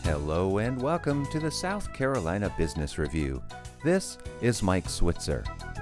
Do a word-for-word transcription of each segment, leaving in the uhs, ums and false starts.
Hello and welcome to the South Carolina Business Review. This is Mike Switzer.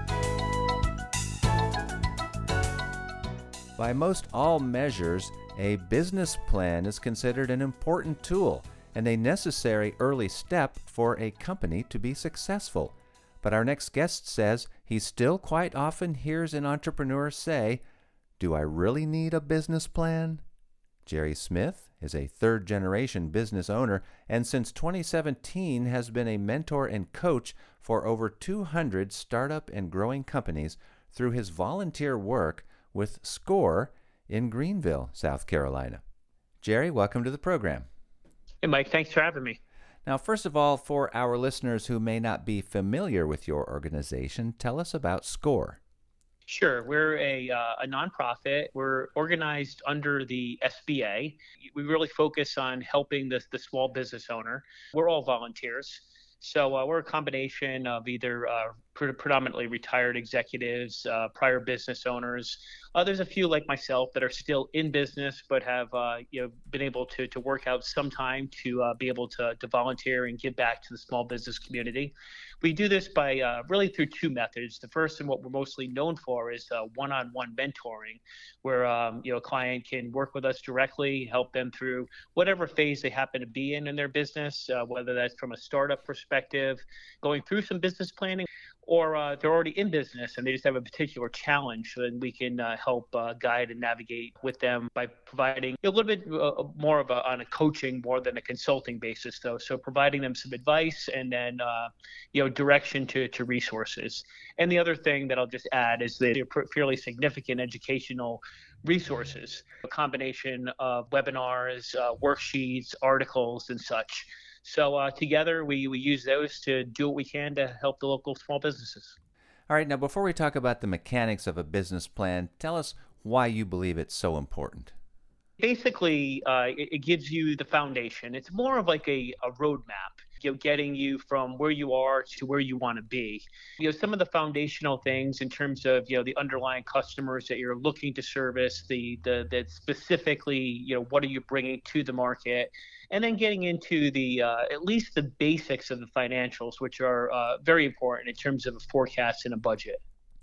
By most all measures, a business plan is considered an important tool and a necessary early step for a company to be successful. But our next guest says he still quite often hears an entrepreneur say, "Do I really need a business plan?" Jerry Smith is a third-generation business owner and since twenty seventeen has been a mentor and coach for over two hundred startup and growing companies through his volunteer work with SCORE in Greenville, South Carolina. Jerry, welcome to the program. Hey, Mike. Thanks for having me. Now, first of all, for our listeners who may not be familiar with your organization, tell us about SCORE. Sure. We're a, uh, a nonprofit. We're organized under the S B A. We really focus on helping the, the small business owner. We're all volunteers. So uh, we're a combination of either uh, pre- predominantly retired executives, uh, prior business owners. Uh, there's a few like myself that are still in business but have uh, you know been able to to work out some time to uh, be able to to volunteer and give back to the small business community. We do this by uh, really through two methods. The first and what we're mostly known for is uh, one-on-one mentoring, where um, you know a client can work with us directly, help them through whatever phase they happen to be in in their business, uh, whether that's from a startup perspective, going through some business planning, or uh, they're already in business and they just have a particular challenge, so then we can uh, help uh, guide and navigate with them by providing a little bit uh, more of a on a coaching more than a consulting basis, though. So providing them some advice and then uh, you know direction to to resources. And the other thing that I'll just add is that they're fairly significant educational resources, a combination of webinars, uh, worksheets, articles, and such. So uh, together, we, we use those to do what we can to help the local small businesses. All right, now before we talk about the mechanics of a business plan, tell us why you believe it's so important. Basically, uh, it, it gives you the foundation. It's more of like a, a roadmap, you know, getting you from where you are to where you want to be. You know, some of the foundational things in terms of, you know, the underlying customers that you're looking to service, the, the, the specifically, you know, what are you bringing to the market? And then getting into the uh, at least the basics of the financials, which are uh, very important in terms of a forecast and a budget.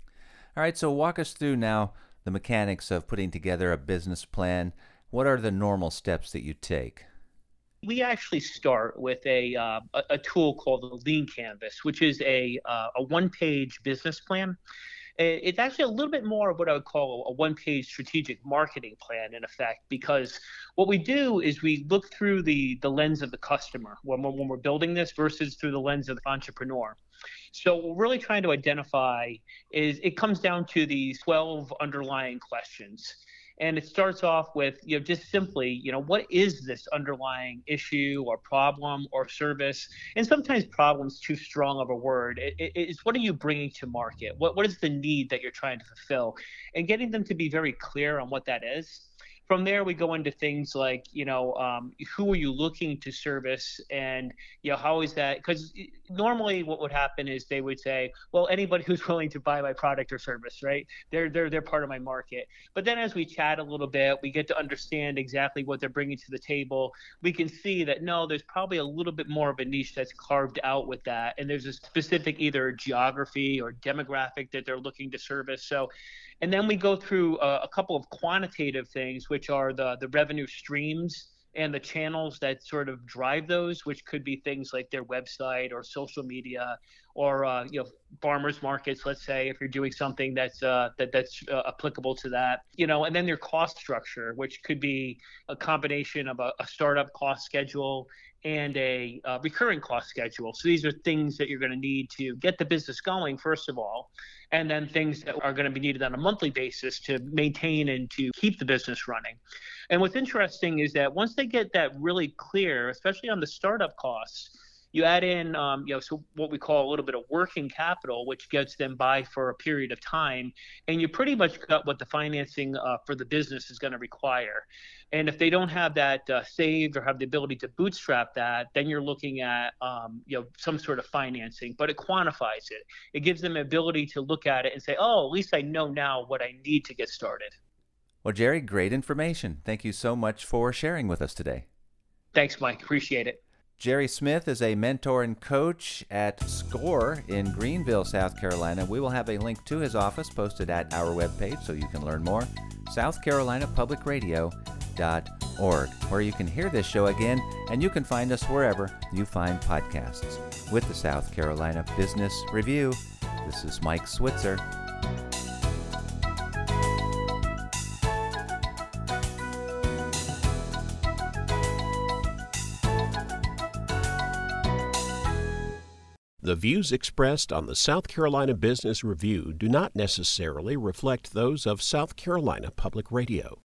All right, so walk us through now the mechanics of putting together a business plan. What are the normal steps that you take? We actually start with a uh, a, a tool called the Lean Canvas, which is a uh, a one-page business plan. It's actually a little bit more of what I would call a one-page strategic marketing plan, in effect, because what we do is we look through the, the lens of the customer when we're, when we're building this versus through the lens of the entrepreneur. So what we're really trying to identify is it comes down to these twelve underlying questions. And it starts off with, you know, just simply, you know, what is this underlying issue or problem or service? And sometimes problem's too strong of a word. It, it, it's what are you bringing to market? What What is the need that you're trying to fulfill? And getting them to be very clear on what that is. From there, we go into things like, you know, um, who are you looking to service, and you know, how is that? Because normally, what would happen is they would say, well, anybody who's willing to buy my product or service, right? They're they're they're part of my market. But then, as we chat a little bit, we get to understand exactly what they're bringing to the table. We can see that no, there's probably a little bit more of a niche that's carved out with that, and there's a specific either geography or demographic that they're looking to service. So. And then we go through a, a couple of quantitative things, which are the, the revenue streams and the channels that sort of drive those, which could be things like their website or social media or uh, you know farmers markets, let's say, if you're doing something that's uh, that that's uh, applicable to that, you know, and then their cost structure, which could be a combination of a, a startup cost schedule and a uh, recurring cost schedule. So these are things that you're going to need to get the business going, first of all, and then things that are going to be needed on a monthly basis to maintain and to keep the business running. And what's interesting is that once they get that really clear, especially on the startup costs, you add in, um, you know, so what we call a little bit of working capital, which gets them by for a period of time, and you pretty much got what the financing uh, for the business is going to require. And if they don't have that uh, saved or have the ability to bootstrap that, then you're looking at, um, you know, some sort of financing. But it quantifies it. It gives them the ability to look at it and say, oh, at least I know now what I need to get started. Well, Jerry, great information. Thank you so much for sharing with us today. Thanks, Mike. Appreciate it. Jerry Smith is a mentor and coach at SCORE in Greenville, South Carolina. We will have a link to his office posted at our webpage so you can learn more, south carolina public radio dot org, where you can hear this show again, and you can find us wherever you find podcasts. With the South Carolina Business Review, this is Mike Switzer. The views expressed on the South Carolina Business Review do not necessarily reflect those of South Carolina Public Radio.